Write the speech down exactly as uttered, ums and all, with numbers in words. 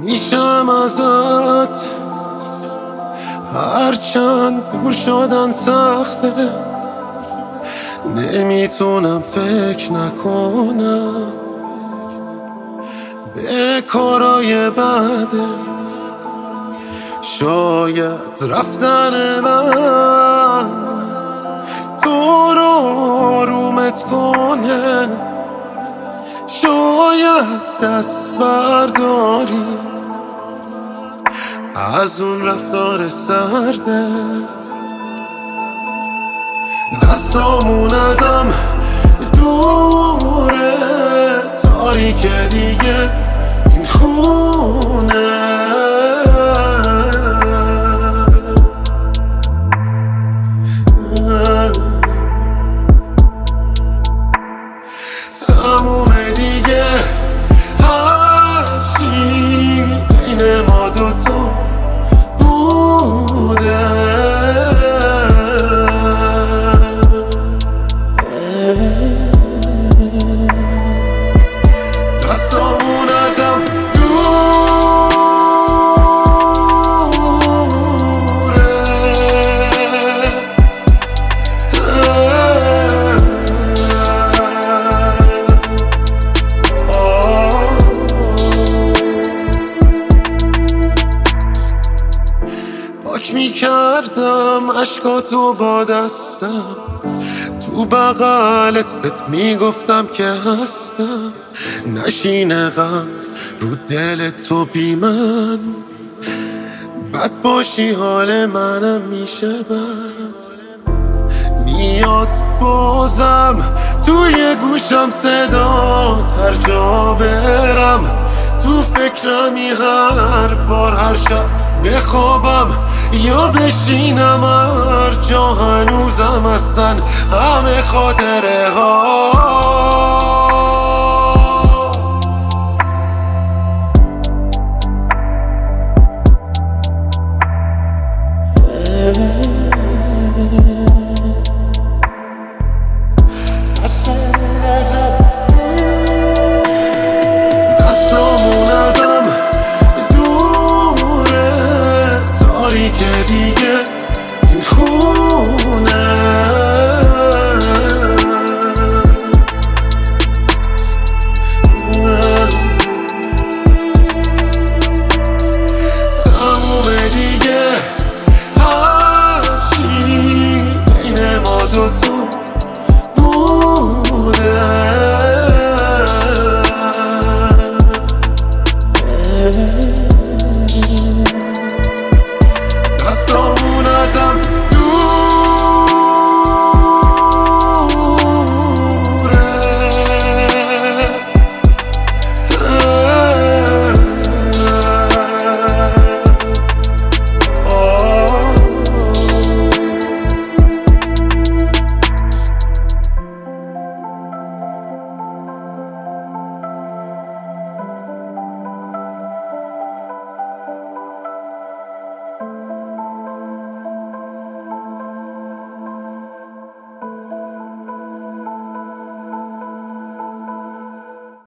میشم ازت هرچند دور شدن سخته، نمیتونم فکر نکنم به کارای بعدت. شاید رفتن من تو رو آرومت کنه، شاید دست برداری از اون رفتار سردت. دستامون ازم دوره، تاریک دیگه این خونه. تموم دیگه هرچی بین ما دوتا بوده. دستامون ازم پاک میکردم عشقاتو با دستم، تو بغلت بهت میگفتم که هستم. نشینه غم رو دل تو بی من، بد باشی حال منم میشه بد. میاد بازم توی گوشم صدات، هر جا برم تو فکرمی، هر بار هر شب بخوابم یا بشینم، هر جا هنوزم هستن همه خاطره ها.